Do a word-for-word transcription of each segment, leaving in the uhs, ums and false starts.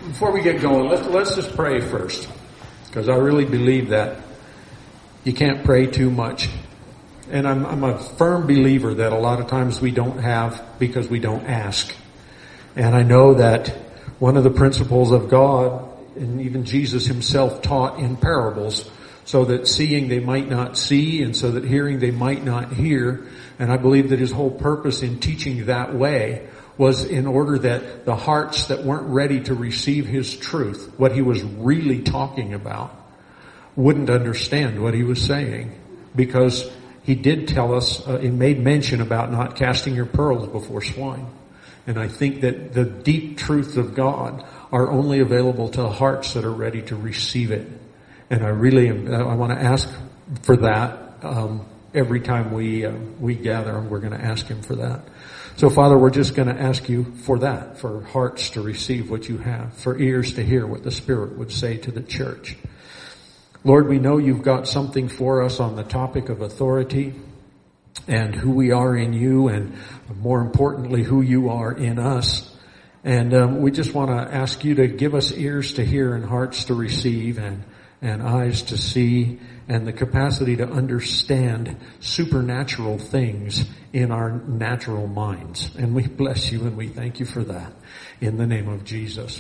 Before we get going, let's, let's just pray first, because I really believe that you can't pray too much. And I'm, I'm a firm believer that a lot of times we don't have because we don't ask. And I know that one of the principles of God, and even Jesus himself taught in parables, so that seeing they might not see, and so that hearing they might not hear. And I believe that his whole purpose in teaching that way was in order that the hearts that weren't ready to receive his truth, what he was really talking about, wouldn't understand what he was saying. Because he did tell us, uh, he made mention about not casting your pearls before swine. And I think that the deep truths of God are only available to hearts that are ready to receive it. And I really am, I want to ask for that um, every time we uh, we gather. We're going to ask him for that. So, Father, we're just going to ask you for that, for hearts to receive what you have, for ears to hear what the Spirit would say to the church. Lord, we know you've got something for us on the topic of authority and who we are in you, and more importantly, who you are in us. And um, we just want to ask you to give us ears to hear and hearts to receive, and and eyes to see, and the capacity to understand supernatural things in our natural minds. And we bless you and we thank you for that in the name of Jesus.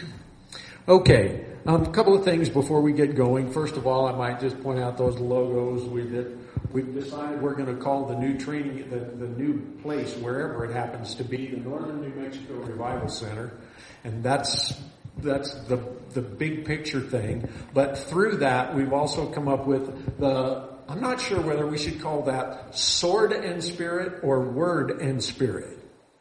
Okay, um, a couple of things before we get going. First of all, I might just point out those logos. We did, we've decided we're going to call the new training, the, the new place, wherever it happens to be, the Northern New Mexico Revival Center. And that's That's the the big picture thing. But through that, we've also come up with the, I'm not sure whether we should call that sword and spirit or word and spirit.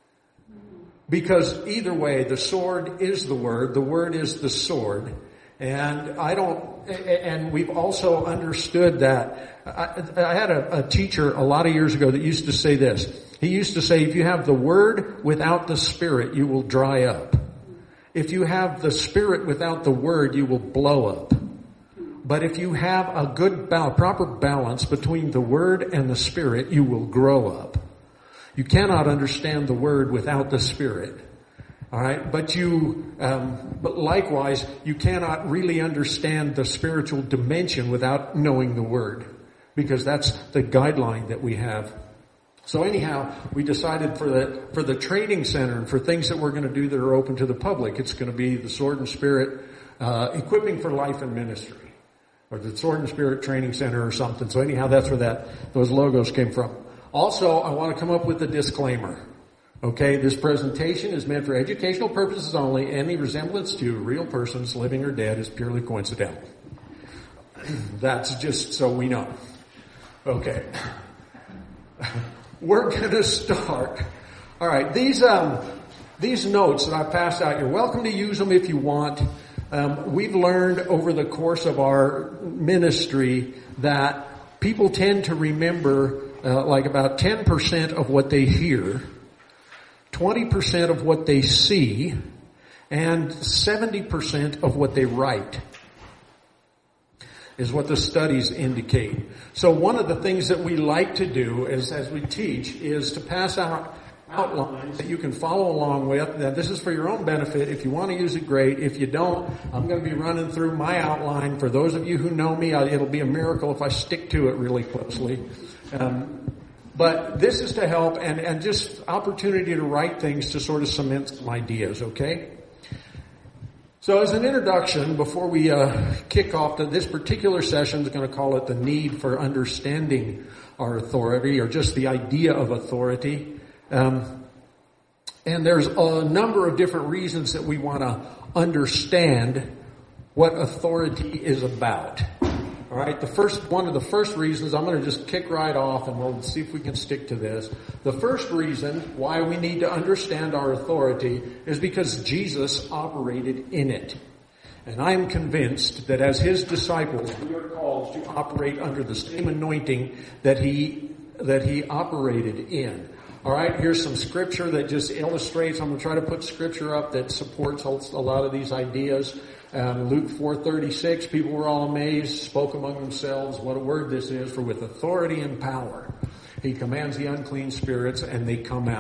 Because either way, the sword is the word, the word is the sword. And I don't, and we've also understood that, I, I had a, a teacher a lot of years ago that used to say this. He used to say, if you have the word without the spirit, you will dry up. If you have the Spirit without the Word, you will blow up. But if you have a good, ba- proper balance between the Word and the Spirit, you will grow up. You cannot understand the Word without the Spirit. All right, but you, um, but likewise, you cannot really understand the spiritual dimension without knowing the Word, because that's the guideline that we have. So anyhow, we decided for the, for the training center and for things that we're going to do that are open to the public, it's going to be the Sword and Spirit, uh, Equipping for Life and Ministry, or the Sword and Spirit Training Center or something. So anyhow, that's where that, those logos came from. Also, I want to come up with a disclaimer. Okay, this presentation is meant for educational purposes only. Any resemblance to real persons, living or dead, is purely coincidental. That's just so we know. Okay. We're going to start. All right, these um, these notes that I passed out, you're welcome to use them if you want. Um, we've learned over the course of our ministry that people tend to remember uh, like about ten percent of what they hear, twenty percent of what they see, and seventy percent of what they write, is what the studies indicate. So one of the things that we like to do is, as we teach, is to pass out outlines that you can follow along with. Now, this is for your own benefit. If you want to use it, great. If you don't, I'm going to be running through my outline. For those of you who know me, it'll be a miracle if I stick to it really closely. Um, but this is to help, and, and just opportunity to write things to sort of cement some ideas, okay? So as an introduction, before we uh, kick off, the, this particular session is going to call it the need for understanding our authority, or just the idea of authority. Um, and there's a number of different reasons that we want to understand what authority is about. All right, the first one of the first reasons, I'm going to just kick right off, and we'll see if we can stick to this. The first reason why we need to understand our authority is because Jesus operated in it. And I am convinced that as his disciples, we are called to operate under the same anointing that he that he operated in. All right, here's some scripture that just illustrates. I'm going to try to put scripture up that supports a lot of these ideas. Um, Luke four thirty-six, people were all amazed, spoke among themselves, what a word this is, for with authority and power he commands the unclean spirits and they come out.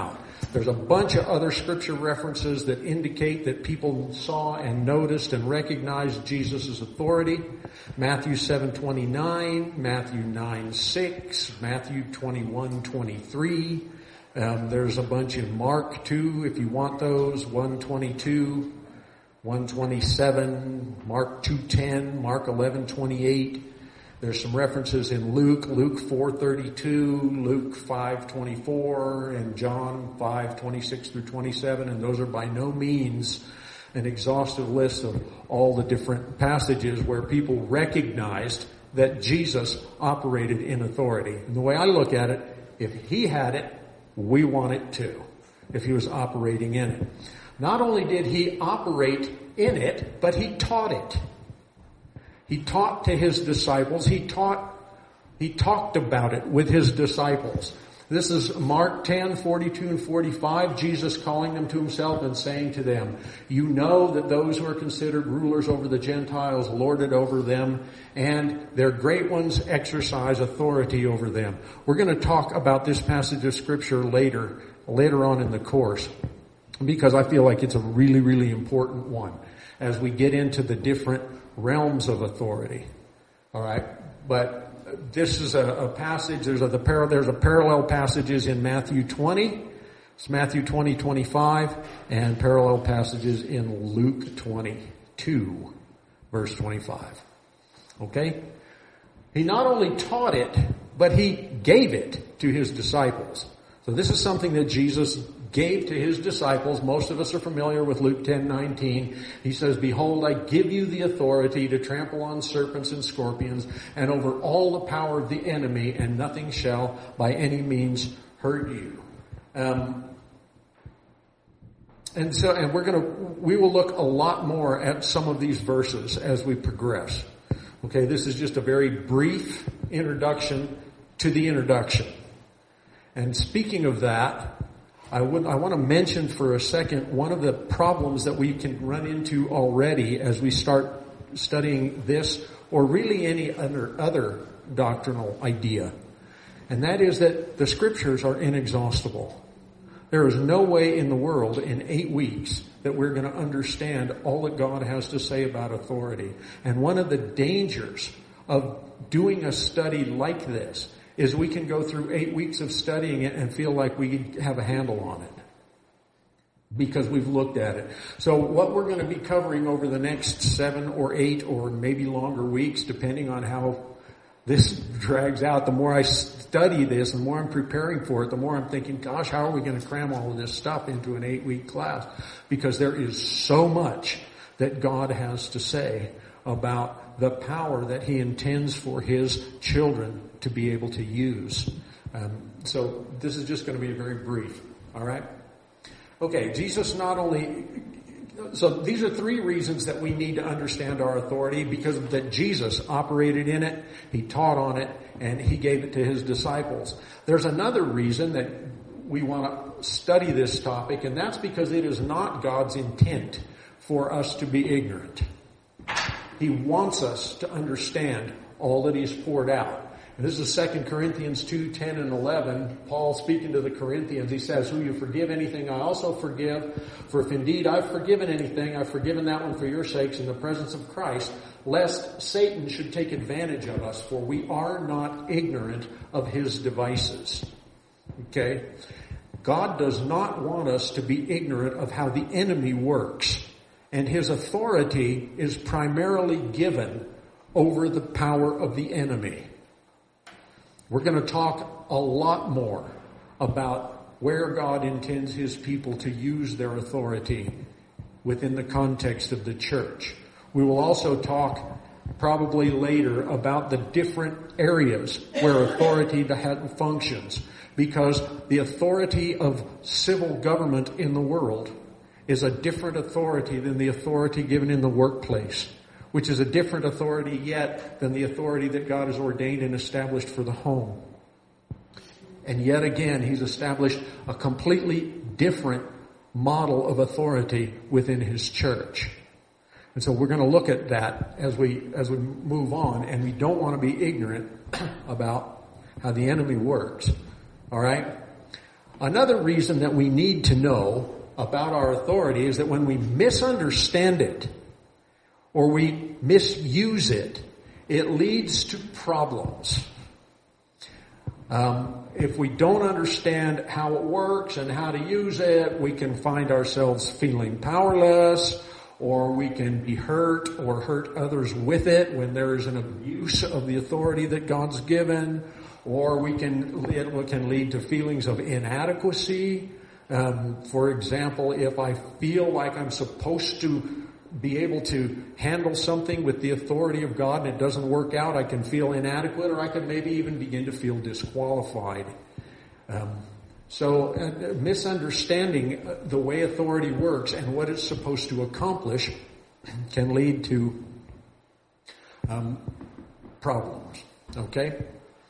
There's a bunch of other scripture references that indicate that people saw and noticed and recognized Jesus' authority. Matthew seven twenty-nine, Matthew nine six, Matthew twenty-one twenty-three. Um, there's a bunch in Mark too, if you want those. one twenty-two, one twenty-seven, Mark two ten, Mark eleven twenty-eight. There's some references in Luke, Luke four thirty-two, Luke five twenty-four, and John five twenty-six through twenty-seven, and those are by no means an exhaustive list of all the different passages where people recognized that Jesus operated in authority. And the way I look at it, if he had it, we want it too, if he was operating in it. Not only did he operate in it, but he taught it. He taught to his disciples. He taught, he talked about it with his disciples. This is Mark ten, forty-two and forty-five, Jesus calling them to himself and saying to them, you know that those who are considered rulers over the Gentiles lord it over them, and their great ones exercise authority over them. We're going to talk about this passage of scripture later, later on in the course, because I feel like it's a really, really important one as we get into the different realms of authority. All right, but this is a, a passage. There's a the par, there's a parallel passages in Matthew twenty. It's Matthew twenty twenty-five, and parallel passages in Luke twenty-two, verse twenty-five. Okay, he not only taught it, but he gave it to his disciples. So this is something that Jesus gave to his disciples. Most of us are familiar with Luke ten nineteen. He says, behold, I give you the authority to trample on serpents and scorpions and over all the power of the enemy, and nothing shall by any means hurt you. Um, and so, and we're going to, we will look a lot more at some of these verses as we progress. Okay, this is just a very brief introduction to the introduction. And speaking of that, I would, I want to mention for a second one of the problems that we can run into already as we start studying this, or really any other, other doctrinal idea. And that is that the scriptures are inexhaustible. There is no way in the world in eight weeks that we're going to understand all that God has to say about authority. And one of the dangers of doing a study like this is we can go through eight weeks of studying it and feel like we have a handle on it because we've looked at it. So what we're going to be covering over the next seven or eight or maybe longer weeks, depending on how this drags out, the more I study this, the more I'm preparing for it, the more I'm thinking, gosh, how are we going to cram all of this stuff into an eight-week class? Because there is so much that God has to say about the power that he intends for his children to be able to use. Um, so this is just going to be very brief. All right? Okay, Jesus not only... So these are three reasons that we need to understand our authority, because that Jesus operated in it, he taught on it, and he gave it to his disciples. There's another reason that we want to study this topic, and that's because it is not God's intent for us to be ignorant. He wants us to understand all that he's poured out. And this is Second Corinthians two, ten and eleven. Paul speaking to the Corinthians, he says, who you forgive anything, I also forgive. For if indeed I've forgiven anything, I've forgiven that one for your sakes in the presence of Christ, lest Satan should take advantage of us, for we are not ignorant of his devices. Okay? God does not want us to be ignorant of how the enemy works. And his authority is primarily given over the power of the enemy. We're going to talk a lot more about where God intends his people to use their authority within the context of the church. We will also talk probably later about the different areas where authority functions, because the authority of civil government in the world is a different authority than the authority given in the workplace, which is a different authority yet than the authority that God has ordained and established for the home. And yet again, he's established a completely different model of authority within his church. And so we're going to look at that as we as we move on, and we don't want to be ignorant about how the enemy works. All right? Another reason that we need to know about our authority is that when we misunderstand it or we misuse it, it leads to problems. Um, if we don't understand how it works and how to use it, we can find ourselves feeling powerless, or we can be hurt or hurt others with it when there is an abuse of the authority that God's given, or we can, it can lead to feelings of inadequacy. Um, for example, if I feel like I'm supposed to be able to handle something with the authority of God and it doesn't work out, I can feel inadequate, or I can maybe even begin to feel disqualified. Um, so uh, misunderstanding the way authority works and what it's supposed to accomplish can lead to um, problems. Okay?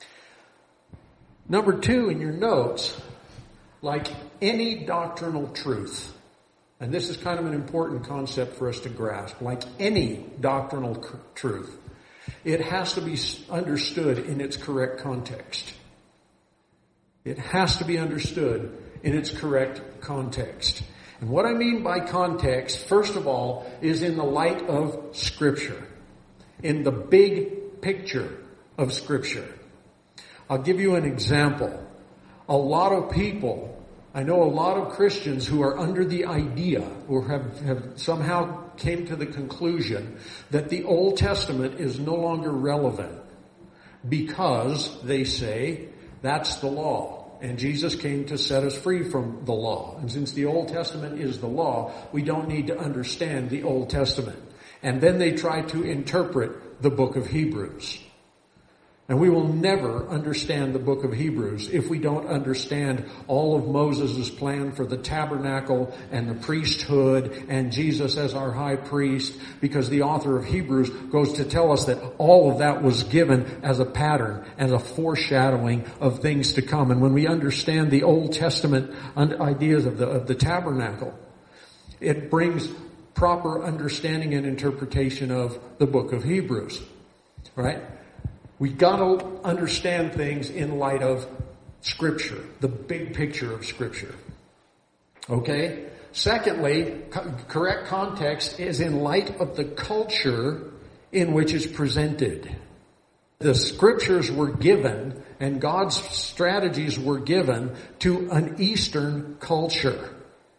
Number two in your notes, like any doctrinal truth, and this is kind of an important concept for us to grasp. Like any doctrinal c- truth, it has to be understood in its correct context. It has to be understood in its correct context. And what I mean by context, first of all, is in the light of Scripture. In the big picture of Scripture. I'll give you an example. A lot of people, I know a lot of Christians who are under the idea or have, have somehow came to the conclusion that the Old Testament is no longer relevant because they say that's the law and Jesus came to set us free from the law. And since the Old Testament is the law, we don't need to understand the Old Testament. And then they try to interpret the book of Hebrews. And we will never understand the book of Hebrews if we don't understand all of Moses' plan for the tabernacle and the priesthood and Jesus as our high priest, because the author of Hebrews goes to tell us that all of that was given as a pattern, as a foreshadowing of things to come. And when we understand the Old Testament ideas of the, of the tabernacle, it brings proper understanding and interpretation of the book of Hebrews, right? We gotta understand things in light of Scripture, the big picture of Scripture. Okay? Secondly, co- correct context is in light of the culture in which it's presented. The Scriptures were given and God's strategies were given to an Eastern culture.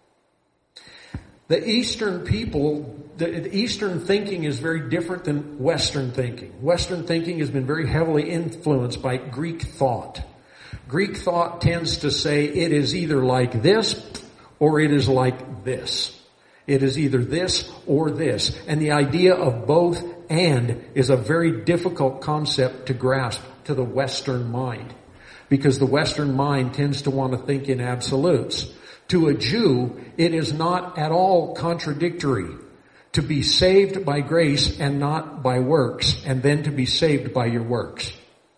The Eastern people, the Eastern thinking is very different than Western thinking. Western thinking has been very heavily influenced by Greek thought. Greek thought tends to say it is either like this or it is like this. It is either this or this. And the idea of both and is a very difficult concept to grasp to the Western mind, because the Western mind tends to want to think in absolutes. To a Jew, it is not at all contradictory to be saved by grace and not by works, and then to be saved by your works.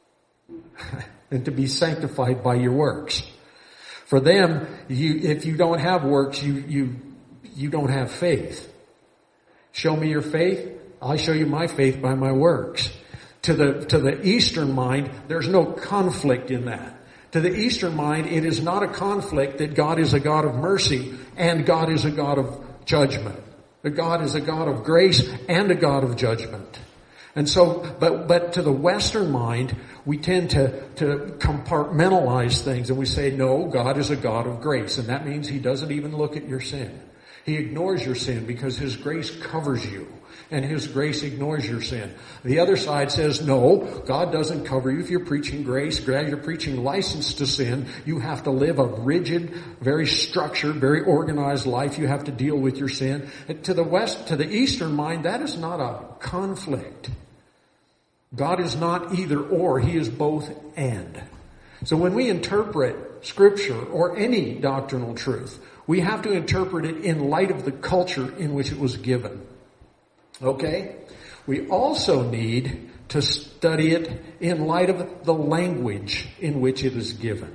And to be sanctified by your works. For them, you, if you don't have works, you, you, you don't have faith. Show me your faith, I'll show you my faith by my works. To the, to the Eastern mind, there's no conflict in that. To the Eastern mind, it is not a conflict that God is a God of mercy and God is a God of judgment. That God is a God of grace and a God of judgment. And so, but, but to the Western mind, we tend to, to compartmentalize things and we say, no, God is a God of grace. And that means He doesn't even look at your sin. He ignores your sin because His grace covers you. And His grace ignores your sin. The other side says, no, God doesn't cover you if you're preaching grace. You're preaching license to sin. You have to live a rigid, very structured, very organized life. You have to deal with your sin. And to the West, to the Eastern mind, that is not a conflict. God is not either or. He is both and. So when we interpret Scripture or any doctrinal truth, we have to interpret it in light of the culture in which it was given. Okay? We also need to study it in light of the language in which it is given.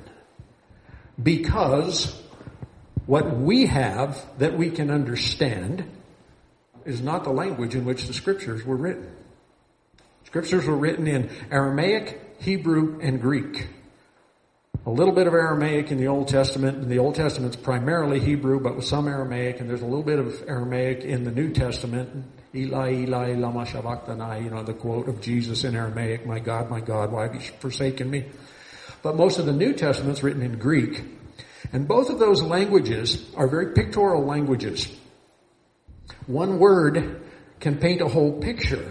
Because what we have that we can understand is not the language in which the Scriptures were written. Scriptures were written in Aramaic, Hebrew, and Greek. a little bit of Aramaic in the Old Testament, and the Old Testament's primarily Hebrew, but with some Aramaic, and there's a little bit of Aramaic in the New Testament. Eli, Eli, lama sabachthani, you know, the quote of Jesus in Aramaic, my God, my God, why have you forsaken me? But most of the New Testament's written in Greek. And both of those languages are very pictorial languages. One word can paint a whole picture.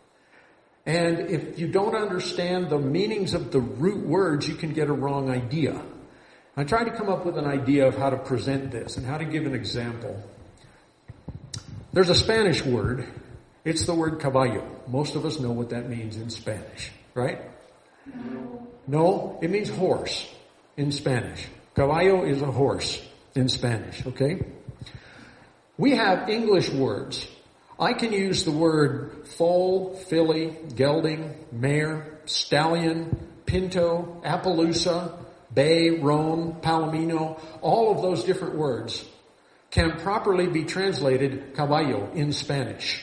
And if you don't understand the meanings of the root words, you can get a wrong idea. I tried to come up with an idea of how to present this and how to give an example. There's a Spanish word. It's the word caballo. Most of us know what that means in Spanish, right? No. No, it means horse in Spanish. Caballo is a horse in Spanish, okay? We have English words. I can use the word foal, filly, gelding, mare, stallion, pinto, Appaloosa, bay, roan, palomino. All of those different words can properly be translated caballo in Spanish.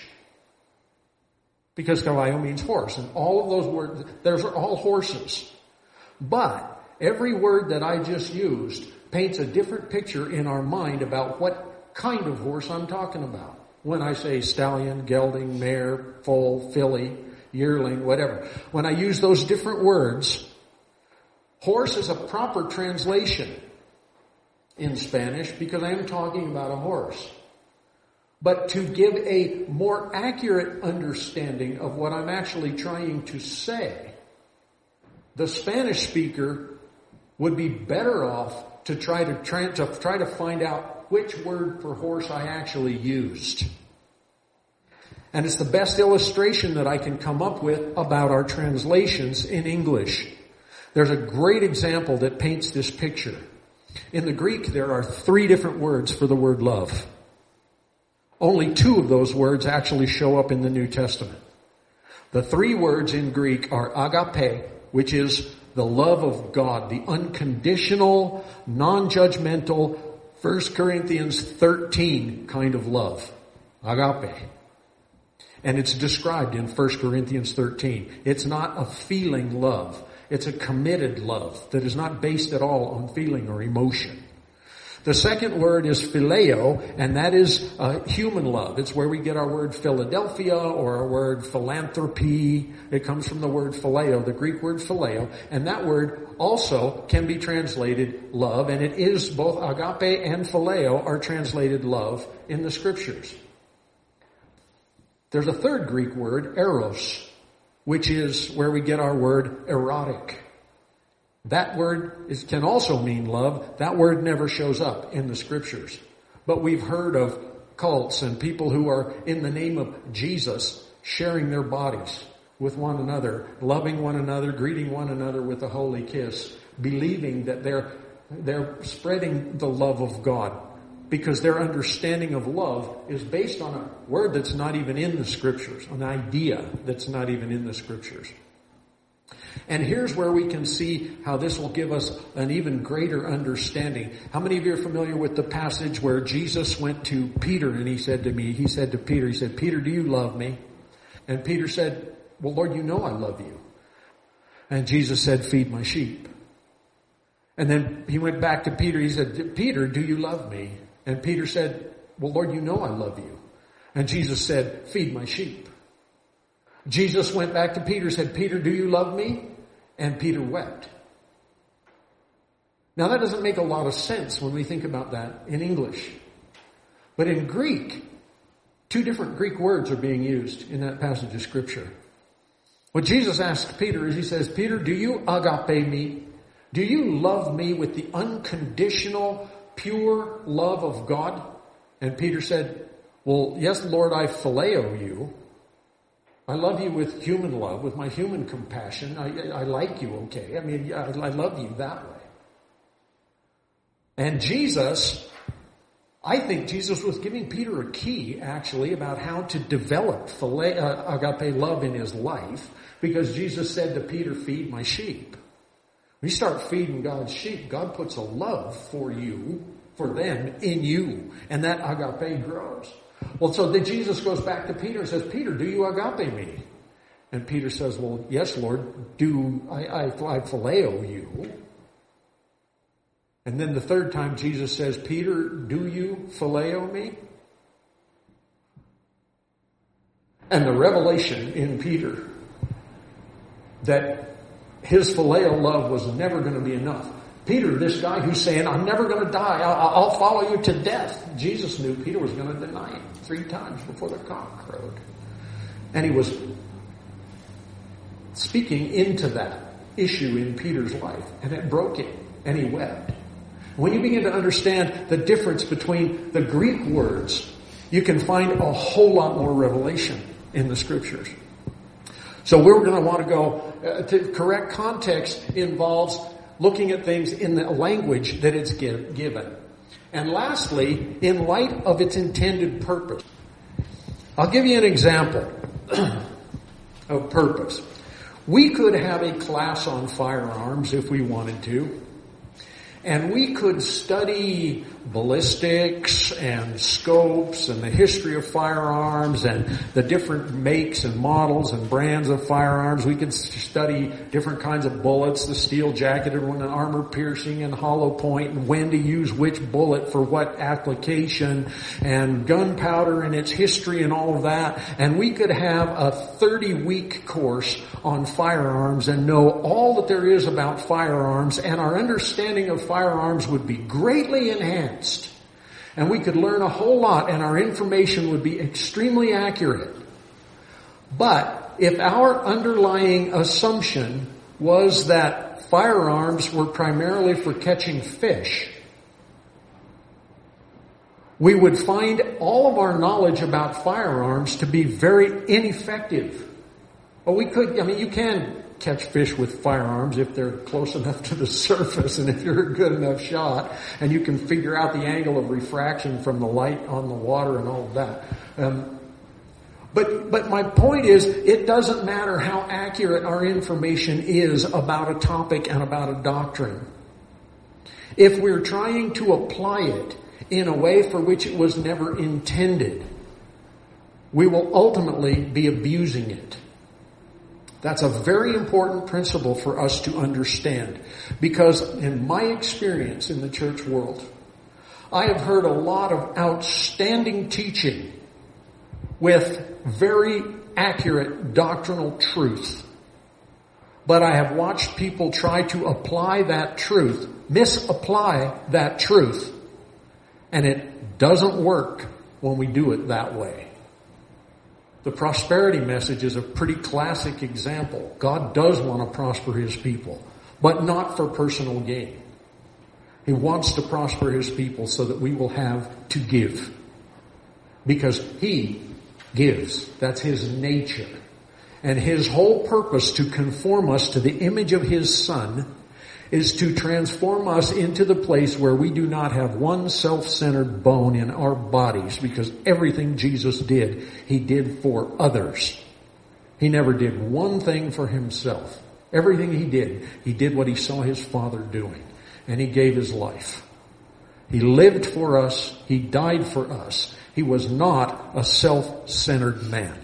Because caballo means horse. And all of those words, those are all horses. But every word that I just used paints a different picture in our mind about what kind of horse I'm talking about. When I say stallion, gelding, mare, foal, filly, yearling, whatever. When I use those different words, horse is a proper translation in Spanish because I am talking about a horse. But to give a more accurate understanding of what I'm actually trying to say, the Spanish speaker would be better off to try to, try to try to find out which word for horse I actually used. And it's the best illustration that I can come up with about our translations in English. There's a great example that paints this picture. In the Greek, there are three different words for the word love. Only two of those words actually show up in the New Testament. The three words in Greek are agape, which is the love of God, the unconditional, non-judgmental, First Corinthians thirteen kind of love. Agape. And it's described in First Corinthians thirteen. It's not a feeling love. It's a committed love that is not based at all on feeling or emotion. The second word is phileo, and that is uh, human love. It's where we get our word Philadelphia or our word philanthropy. It comes from the word phileo, the Greek word phileo, and that word also can be translated love, and it is both agape and phileo are translated love in the scriptures. There's a third Greek word, eros, which is where we get our word erotic. That word is, can also mean love. That word never shows up in the scriptures. But we've heard of cults and people who are in the name of Jesus sharing their bodies with one another, loving one another, greeting one another with a holy kiss, believing that they're, they're spreading the love of God because their understanding of love is based on a word that's not even in the scriptures, an idea that's not even in the scriptures. And here's where we can see how this will give us an even greater understanding. How many of you are familiar with the passage where Jesus went to Peter and he said to me, he said to Peter, he said, Peter, do you love me? And Peter said, well, Lord, you know I love you. And Jesus said, feed my sheep. And then he went back to Peter, he said, Peter, do you love me? And Peter said, well, Lord, you know I love you. And Jesus said, feed my sheep. Jesus went back to Peter and said, Peter, do you love me? And Peter wept. Now that doesn't make a lot of sense when we think about that in English. But in Greek, two different Greek words are being used in that passage of scripture. What Jesus asked Peter is he says, Peter, do you agape me? Do you love me with the unconditional, pure love of God? And Peter said, well, yes, Lord, I phileo you. I love you with human love, with my human compassion. I, I like you, okay? I mean, I, I love you that way. And Jesus, I think Jesus was giving Peter a key, actually, about how to develop phile, uh, agape love in his life, because Jesus said to Peter, feed my sheep. When you start feeding God's sheep, God puts a love for you, for them, in you, and that agape grows. Well, so then Jesus goes back to Peter and says, Peter, do you agape me? And Peter says, well, yes, Lord, do I, I, I phileo you. And then the third time Jesus says, Peter, do you phileo me? And the revelation in Peter that his phileo love was never going to be enough. Peter, this guy who's saying, I'm never going to die, I'll, I'll follow you to death. Jesus knew Peter was going to deny him three times before the cock crowed. And he was speaking into that issue in Peter's life, and it broke him, and he wept. When you begin to understand the difference between the Greek words, you can find a whole lot more revelation in the Scriptures. So we're going to want to go, uh, to correct context involves looking at things in the language that it's give, given. And lastly, in light of its intended purpose. I'll give you an example of purpose. We could have a class on firearms if we wanted to. And we could study ballistics and scopes and the history of firearms and the different makes and models and brands of firearms. We could study different kinds of bullets, the steel jacketed one, the armor piercing and hollow point, and when to use which bullet for what application, and gunpowder and its history and all of that. And we could have a thirty week course on firearms and know all that there is about firearms, and our understanding of firearms would be greatly enhanced. And we could learn a whole lot, and our information would be extremely accurate. But if our underlying assumption was that firearms were primarily for catching fish, we would find all of our knowledge about firearms to be very ineffective. Well, we could, I mean, you can catch fish with firearms if they're close enough to the surface and if you're a good enough shot and you can figure out the angle of refraction from the light on the water and all of that. Um, but, but my point is, it doesn't matter how accurate our information is about a topic and about a doctrine. If we're trying to apply it in a way for which it was never intended, we will ultimately be abusing it. That's a very important principle for us to understand, because in my experience in the church world, I have heard a lot of outstanding teaching with very accurate doctrinal truth. But I have watched people try to apply that truth, misapply that truth, and it doesn't work when we do it that way. The prosperity message is a pretty classic example. God does want to prosper His people, but not for personal gain. He wants to prosper His people so that we will have to give. Because He gives. That's His nature. And His whole purpose to conform us to the image of His Son is to transform us into the place where we do not have one self-centered bone in our bodies, because everything Jesus did, He did for others. He never did one thing for Himself. Everything He did, He did what He saw His Father doing, and He gave His life. He lived for us. He died for us. He was not a self-centered man.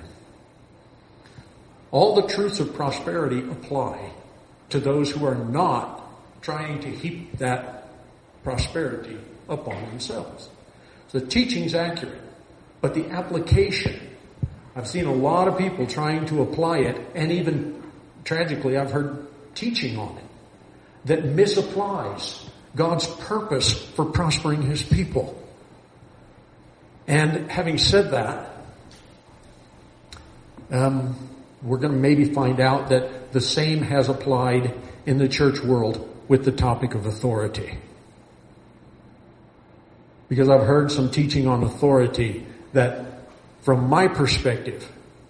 All the truths of prosperity apply to those who are not trying to heap that prosperity upon themselves. So the teaching's accurate, but the application, I've seen a lot of people trying to apply it, and even tragically I've heard teaching on it that misapplies God's purpose for prospering His people. And having said that, um, we're going to maybe find out that the same has applied in the church world with the topic of authority. Because I've heard some teaching on authority that, from my perspective,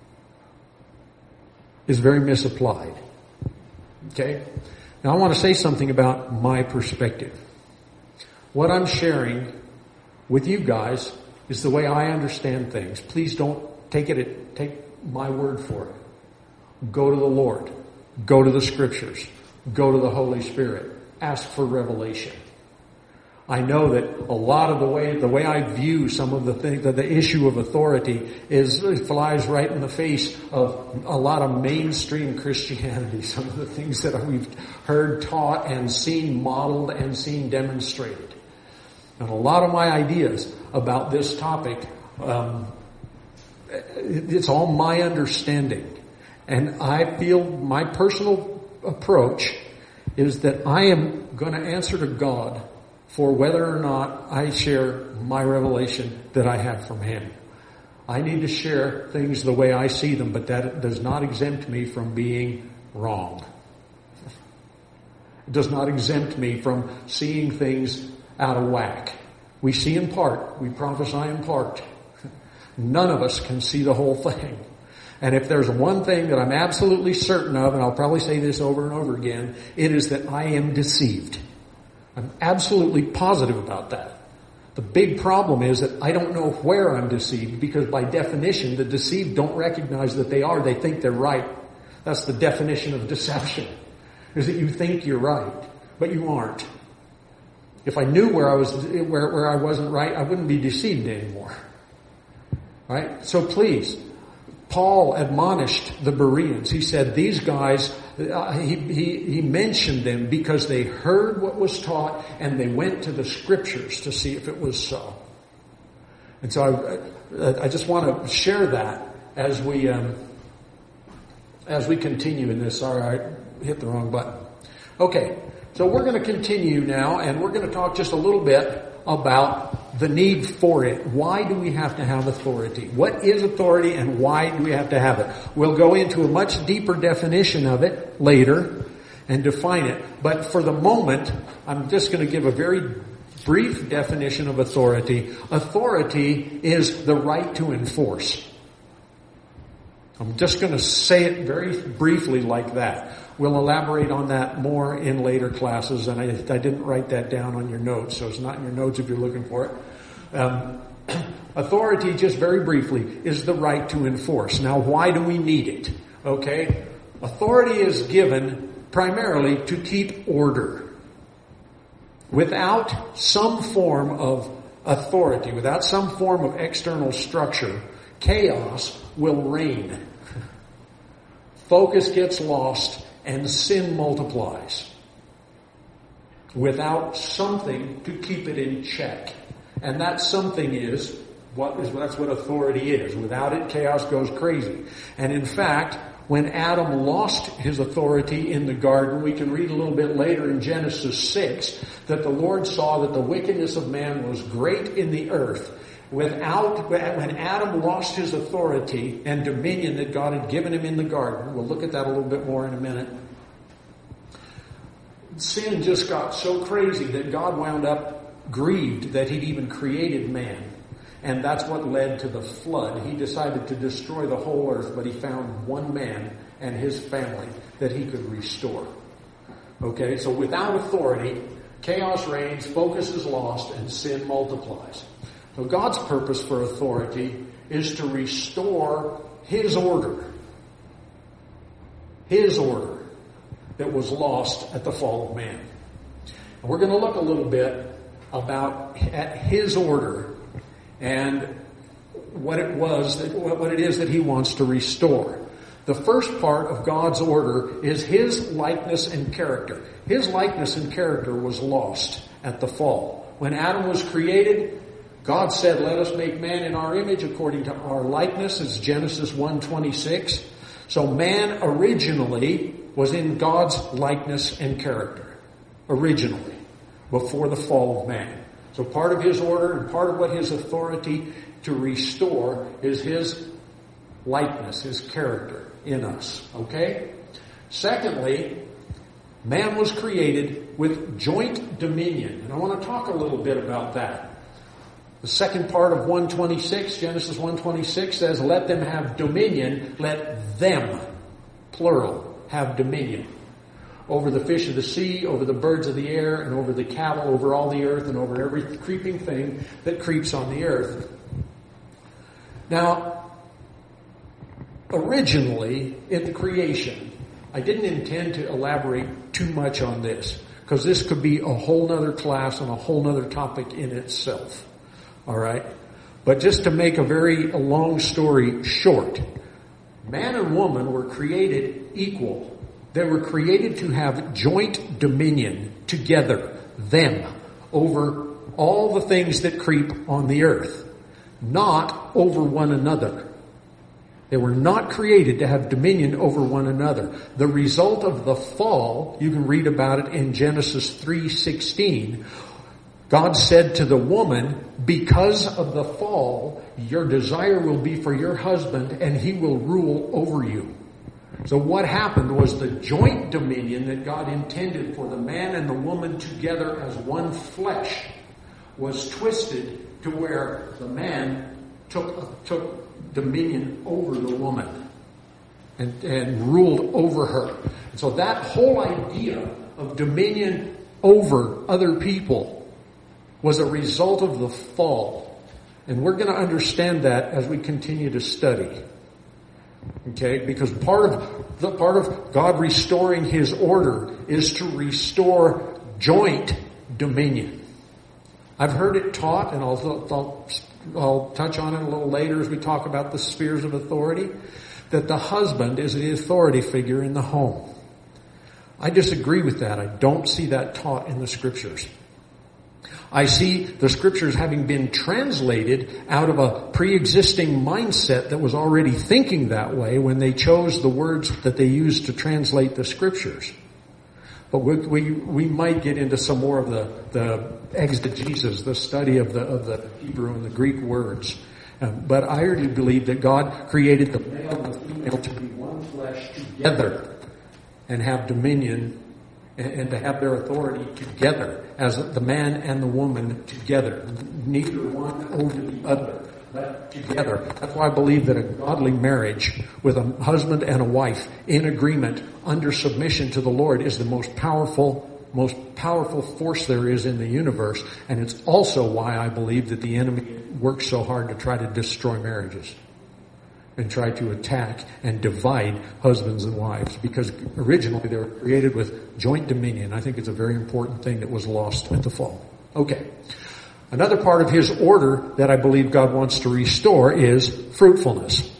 is very misapplied. Okay? Now I want to say something about my perspective. What I'm sharing with you guys is the way I understand things. Please don't take it, take my word for it. Go to the Lord. Go to the Scriptures. Go to the Holy Spirit. Ask for revelation. I know that a lot of the way, the way I view some of the things, the, the issue of authority is, it flies right in the face of a lot of mainstream Christianity. Some of the things that we've heard taught and seen modeled and seen demonstrated. And a lot of my ideas about this topic, um, it's all my understanding. And I feel my personal approach is that I am going to answer to God for whether or not I share my revelation that I have from Him. I need to share things the way I see them, but that does not exempt me from being wrong. It does not exempt me from seeing things out of whack. We see in part. We prophesy in part. None of us can see the whole thing. And if there's one thing that I'm absolutely certain of, and I'll probably say this over and over again, it is that I am deceived. I'm absolutely positive about that. The big problem is that I don't know where I'm deceived, because by definition, the deceived don't recognize that they are. They think they're right. That's the definition of deception, is that you think you're right, but you aren't. If I knew where I was, where, where I wasn't right, I wouldn't be deceived anymore. Right? So please, Paul admonished the Bereans. He said these guys, uh, he, he, he mentioned them because they heard what was taught and they went to the scriptures to see if it was so. And so I, I just want to share that as we, um, as we continue in this. Sorry, I hit the wrong button. Okay. So we're going to continue now, and we're going to talk just a little bit about the need for it. Why do we have to have authority? What is authority, and why do we have to have it? We'll go into a much deeper definition of it later and define it. But for the moment, I'm just going to give a very brief definition of authority. Authority is the right to enforce. I'm just going to say it very briefly like that. We'll elaborate on that more in later classes, and I, I didn't write that down on your notes, so it's not in your notes if you're looking for it. Um, authority, just very briefly, is the right to enforce. Now, why do we need it? Okay? Authority is given primarily to keep order. Without some form of authority, without some form of external structure, chaos will reign. Focus gets lost, and sin multiplies without something to keep it in check. And that something is what is that's what authority is. Without it, chaos goes crazy. And in fact, when Adam lost his authority in the garden, we can read a little bit later in Genesis six that the Lord saw that the wickedness of man was great in the earth. Without, when Adam lost his authority and dominion that God had given him in the garden, we'll look at that a little bit more in a minute, sin just got so crazy that God wound up grieved that he'd even created man. And that's what led to the flood. He decided to destroy the whole earth, but he found one man and his family that he could restore. Okay, so without authority, chaos reigns, focus is lost, and sin multiplies. So God's purpose for authority is to restore His order. His order that was lost at the fall of man. And we're going to look a little bit about at His order and what it was, that, what it is that He wants to restore. The first part of God's order is His likeness and character. His likeness and character was lost at the fall. When Adam was created, God said, let us make man in our image according to our likeness. It's Genesis one twenty-six. So man originally was in God's likeness and character. Originally. Before the fall of man. So part of His order and part of what His authority to restore is His likeness, His character in us. Okay? Secondly, man was created with joint dominion. And I want to talk a little bit about that. The second part of one twenty-six, Genesis one twenty-six says, let them have dominion, let them, plural, have dominion. Over the fish of the sea, over the birds of the air, and over the cattle, over all the earth, and over every creeping thing that creeps on the earth. Now, originally, in the creation, I didn't intend to elaborate too much on this. because this could be a whole nother class and a whole nother topic in itself. All right? But just to make a very a long story short, man and woman were created equal. They were created to have joint dominion together, them, over all the things that creep on the earth, not over one another. They were not created to have dominion over one another. The result of the fall, you can read about it in Genesis three sixteen. God said to the woman, because of the fall, your desire will be for your husband and he will rule over you. So what happened was the joint dominion that God intended for the man and the woman together as one flesh was twisted to where the man took, took dominion over the woman and, and ruled over her. And so that whole idea of dominion over other people was a result of the fall. And we're going to understand that as we continue to study. Okay? Because part of the part of God restoring His order is to restore joint dominion. I've heard it taught, and I'll, I'll, I'll touch on it a little later as we talk about the spheres of authority, that the husband is the authority figure in the home. I disagree with that. I don't see that taught in the scriptures. I see the scriptures having been translated out of a pre-existing mindset that was already thinking that way when they chose the words that they used to translate the scriptures. But we we, we might get into some more of the, the exegesis, the study of the of the Hebrew and the Greek words. Um, but I already believe that God created the male and the female to be one flesh together and have dominion and to have their authority together as the man and the woman together. Neither one over the other, but together. That's why I believe that a godly marriage with a husband and a wife in agreement under submission to the Lord is the most powerful, most powerful force there is in the universe. And it's also why I believe that the enemy works so hard to try to destroy marriages and try to attack and divide husbands and wives, because originally they were created with joint dominion. I think it's a very important thing that was lost at the fall. Okay. Another part of His order that I believe God wants to restore is fruitfulness.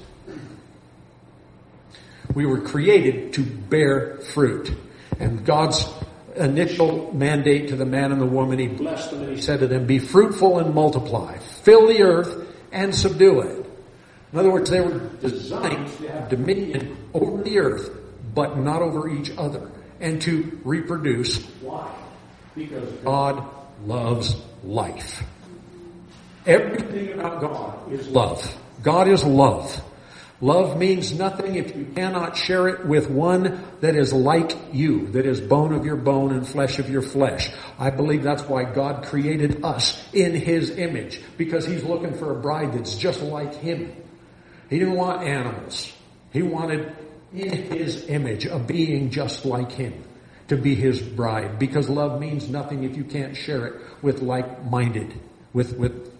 We were created to bear fruit. And God's initial mandate to the man and the woman, He blessed them and He said to them, be fruitful and multiply. Fill the earth and subdue it. In other words, they were designed to have dominion over the earth, but not over each other, and to reproduce. Why? Because God loves life. Everything about God is love. God is love. Love means nothing if you cannot share it with one that is like you, that is bone of your bone and flesh of your flesh. I believe that's why God created us in His image, because He's looking for a bride that's just like Him. He didn't want animals. He wanted in His image a being just like Him to be His bride, because love means nothing if you can't share it with like-minded, with, with,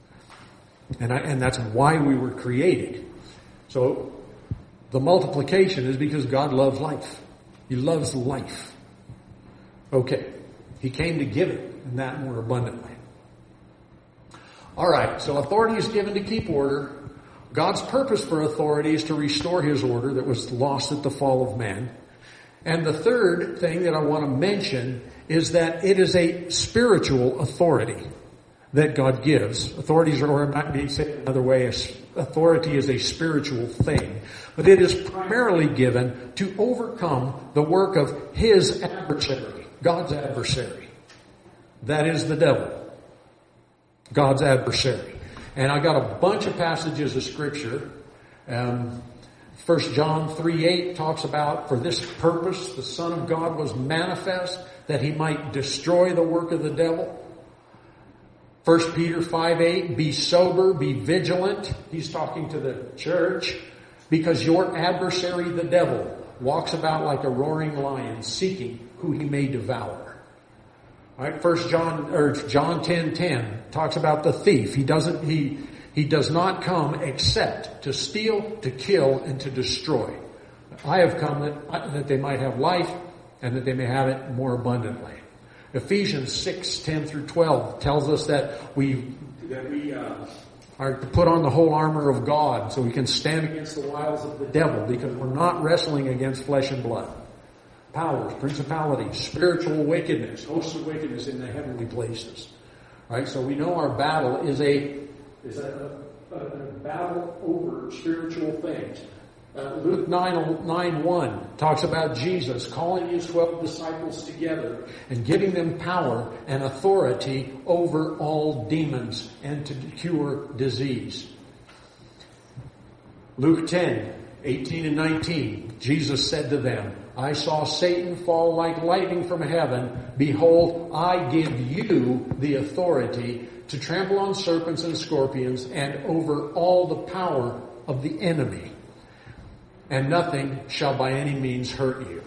and I, and that's why we were created. So the multiplication is because God loves life. He loves life. Okay. He came to give it, and that more abundantly. All right. So authority is given to keep order. God's purpose for authority is to restore His order that was lost at the fall of man. And the third thing that I want to mention is that it is a spiritual authority that God gives. Authorities are, or it might be said another way, authority is a spiritual thing. But it is primarily given to overcome the work of His adversary, God's adversary. That is the devil. God's adversary. And I got a bunch of passages of scripture. Um, First John three eight talks about, for this purpose the Son of God was manifest, that He might destroy the work of the devil. First Peter five eight, be sober, be vigilant. He's talking to the church, because your adversary, the devil, walks about like a roaring lion, seeking who he may devour. All right, First John or John ten ten talks about the thief. He doesn't he he does not come except to steal, to kill, and to destroy. I have come that that they might have life, and that they may have it more abundantly. Ephesians six, ten through twelve tells us that we, that we, uh, are to put on the whole armor of God so we can stand against the wiles of the devil, because we're not wrestling against flesh and blood. Powers, principalities, spiritual wickedness, hosts of wickedness in the heavenly places. Right? So we know our battle is a, is a, a, a battle over spiritual things. Uh, Luke nine one talks about Jesus calling his twelve disciples together and giving them power and authority over all demons and to cure disease. Luke ten eighteen and nineteen, Jesus said to them, I saw Satan fall like lightning from heaven. Behold, I give you the authority to trample on serpents and scorpions and over all the power of the enemy. And nothing shall by any means hurt you.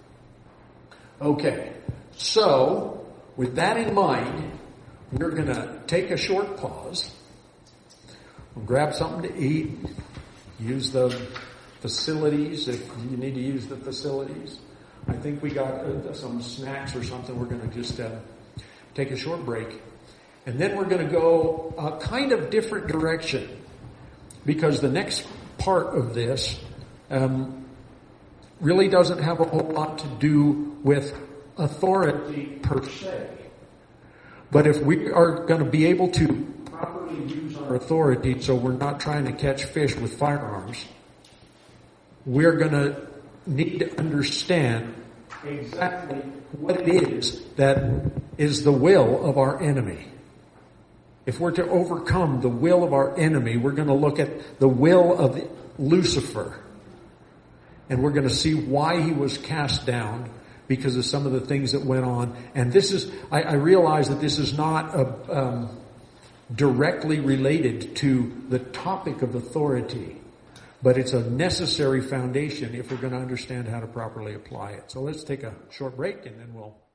Okay, so with that in mind, we're going to take a short pause. We'll grab something to eat, use the facilities if you need to use the facilities. I think we got uh, some snacks or something. We're going to just uh, take a short break. And then we're going to go a kind of different direction, because the next part of this Um, really doesn't have a whole lot to do with authority per se. But if we are going to be able to properly use our authority so we're not trying to catch fish with firearms, we're going to need to understand exactly what it is that is the will of our enemy. If we're to overcome the will of our enemy, we're going to look at the will of Lucifer. And we're going to see why he was cast down, because of some of the things that went on. And this is, I, I realize that this is not a, um, directly related to the topic of authority, but it's a necessary foundation if we're going to understand how to properly apply it. So let's take a short break and then we'll